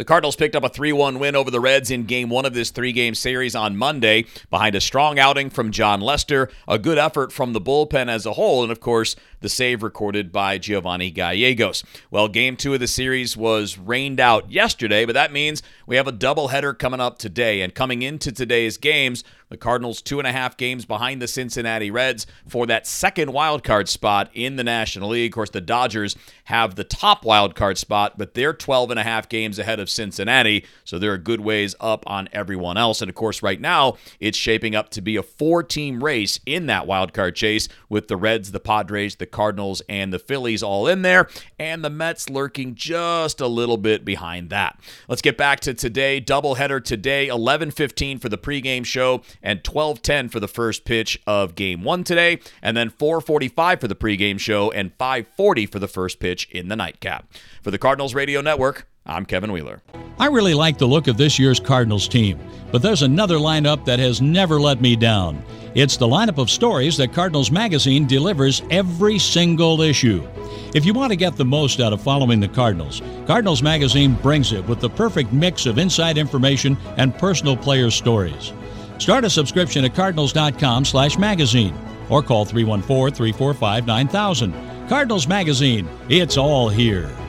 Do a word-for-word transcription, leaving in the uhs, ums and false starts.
The Cardinals picked up a three one win over the Reds in game one of this three-game series on Monday behind a strong outing from Jon Lester, a good effort from the bullpen as a whole, and of course, the save recorded by Giovanni Gallegos. Well, game two of the series was rained out yesterday, but that means we have a doubleheader coming up today. And coming into today's games, the Cardinals two and a half games behind the Cincinnati Reds for that second wild card spot in the National League. Of course, the Dodgers have the top wild card spot, but they're twelve and a half games ahead of Cincinnati, so they're a good ways up on everyone else. And of course, right now, it's shaping up to be a four-team race in that wild card chase with the Reds, the Padres, the Cardinals, and the Phillies all in there, and the Mets lurking just a little bit behind that. Let's get back to today. Doubleheader today, eleven fifteen for the pregame show, and twelve ten for the first pitch of game one today, and then four forty-five for the pregame show, and five forty for the first pitch in the nightcap. For the Cardinals Radio Network, I'm Kevin Wheeler. I really like the look of this year's Cardinals team, but there's another lineup that has never let me down. It's the lineup of stories that Cardinals Magazine delivers every single issue. If you want to get the most out of following the Cardinals, Cardinals Magazine brings it with the perfect mix of inside information and personal player stories. Start a subscription at cardinals.com slash magazine or call three one four, three four five, nine thousand. Cardinals Magazine, it's all here.